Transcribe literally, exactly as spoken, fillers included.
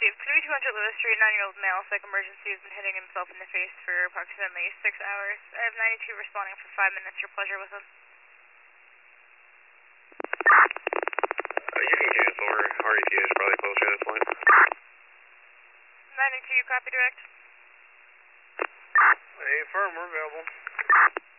received. three two hundred Lewis Street, nine-year-old male, psych emergency, has been hitting himself in the face for approximately six hours. I have ninety-two responding for five minutes. Your pleasure with him. Uh, you can cancel, or R E T is probably closer at this point. ninety-two, you copy direct? Hey, firm, we're available.